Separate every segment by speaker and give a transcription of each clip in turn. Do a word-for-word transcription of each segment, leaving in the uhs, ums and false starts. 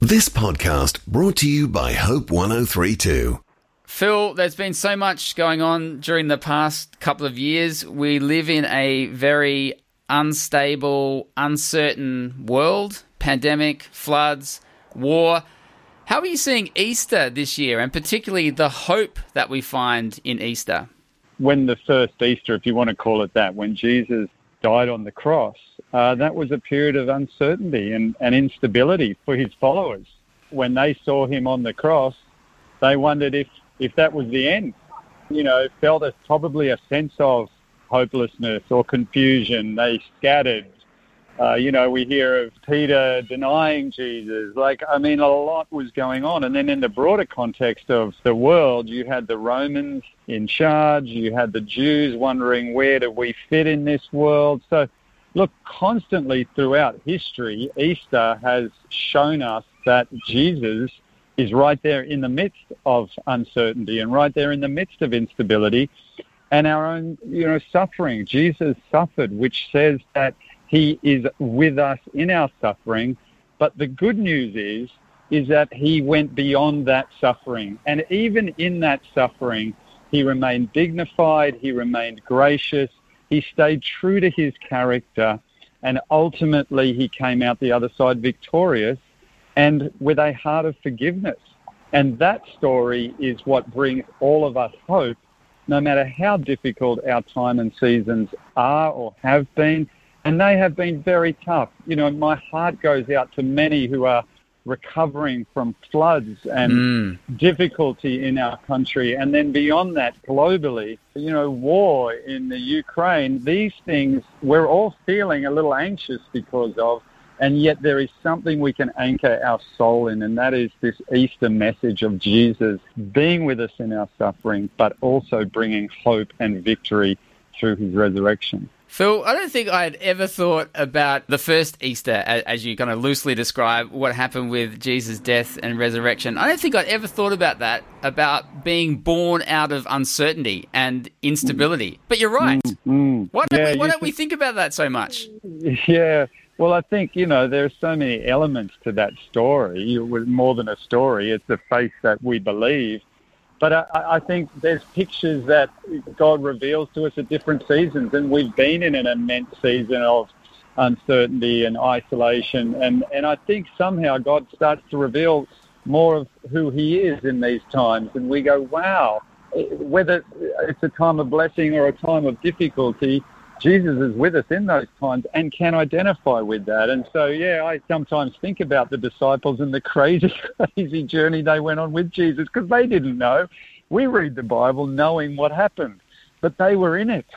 Speaker 1: This podcast brought to you by Hope one oh three point two.
Speaker 2: Phil, there's been so much going on during the past couple of years. We live in a very unstable, uncertain world. Pandemic, floods, war. How are you seeing Easter this year, and particularly the hope that we find in Easter?
Speaker 3: When the first Easter, if you want to call it that, when Jesus died on the cross, uh, that was a period of uncertainty and, and instability for his followers. When they saw him on the cross, they wondered if, if that was the end. You know, felt as probably a sense of hopelessness or confusion. They scattered. Uh, you know, we hear of Peter denying Jesus. Like, I mean, a lot was going on. And then in the broader context of the world, you had the Romans in charge. You had the Jews wondering, where do we fit in this world? So, look, constantly throughout history, Easter has shown us that Jesus is right there in the midst of uncertainty and right there in the midst of instability and our own, you know, suffering. Jesus suffered, which says that he is with us in our suffering. But the good news is, is that he went beyond that suffering. And even in that suffering, he remained dignified, he remained gracious, he stayed true to his character, and ultimately he came out the other side victorious and with a heart of forgiveness. And that story is what brings all of us hope, no matter how difficult our time and seasons are or have been. And they have been very tough. You know, my heart goes out to many who are recovering from floods and mm. difficulty in our country. And then beyond that, globally, you know, war in the Ukraine, these things we're all feeling a little anxious because of. And yet there is something we can anchor our soul in, and that is this Easter message of Jesus being with us in our suffering, but also bringing hope and victory through his resurrection.
Speaker 2: Phil, I don't think I had ever thought about the first Easter, as you kind of loosely describe what happened with Jesus' death and resurrection. I don't think I'd ever thought about that, about being born out of uncertainty and instability. But you're right.
Speaker 3: Mm-hmm.
Speaker 2: Why don't,
Speaker 3: yeah,
Speaker 2: we, why don't
Speaker 3: should...
Speaker 2: we think about that so much?
Speaker 3: Yeah, well, I think, you know, there are so many elements to that story. It was more than a story. It's the faith that we believe. But I, I think there's pictures that God reveals to us at different seasons, and we've been in an immense season of uncertainty and isolation, and, and I think somehow God starts to reveal more of who he is in these times, and we go, wow, whether it's a time of blessing or a time of difficulty, Jesus is with us in those times and can identify with that. And so, yeah, I sometimes think about the disciples and the crazy, crazy journey they went on with Jesus, because they didn't know. We read the Bible knowing what happened, but they were in it.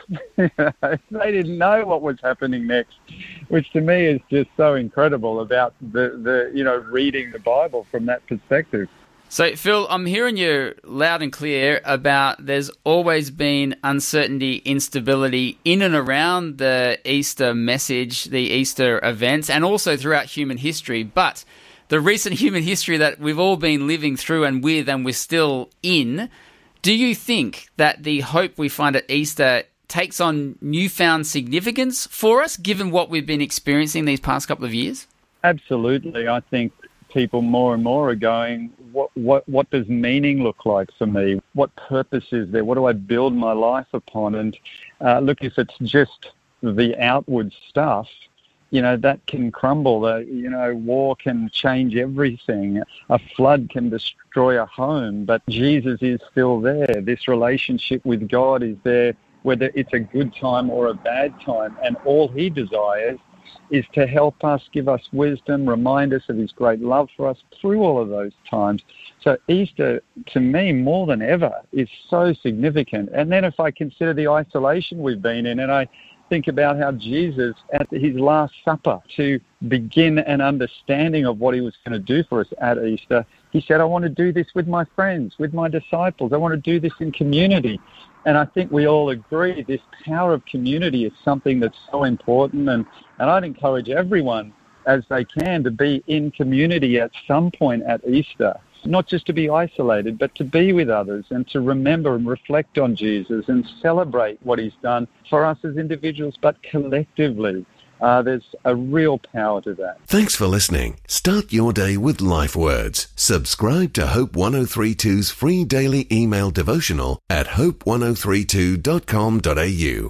Speaker 3: They didn't know what was happening next, which to me is just so incredible about the, the you know, reading the Bible from that perspective.
Speaker 2: So, Phil, I'm hearing you loud and clear about there's always been uncertainty, instability in and around the Easter message, the Easter events, and also throughout human history. But the recent human history that we've all been living through and with and we're still in, do you think that the hope we find at Easter takes on newfound significance for us, given what we've been experiencing these past couple of years?
Speaker 3: Absolutely. I think people more and more are going, what what what does meaning look like for me? What purpose is there? What do I build my life upon? And uh, look, if it's just the outward stuff, you know, that can crumble. Uh, you know, war can change everything. A flood can destroy a home, but Jesus is still there. This relationship with God is there, whether it's a good time or a bad time. And all he desires is to help us, give us wisdom, remind us of his great love for us through all of those times. So Easter, to me, more than ever, is so significant. And then if I consider the isolation we've been in, and I think about how Jesus, at his Last Supper, to begin an understanding of what he was going to do for us at Easter, he said, I want to do this with my friends, with my disciples. I want to do this in community. And I think we all agree this power of community is something that's so important. And, and I'd encourage everyone, as they can, to be in community at some point at Easter. Not just to be isolated, but to be with others and to remember and reflect on Jesus and celebrate what he's done for us as individuals, but collectively. Uh, there's a real power to that.
Speaker 1: Thanks for listening. Start your day with Life Words. Subscribe to Hope ten thirty-two's free daily email devotional at hope ten thirty-two dot com dot a u.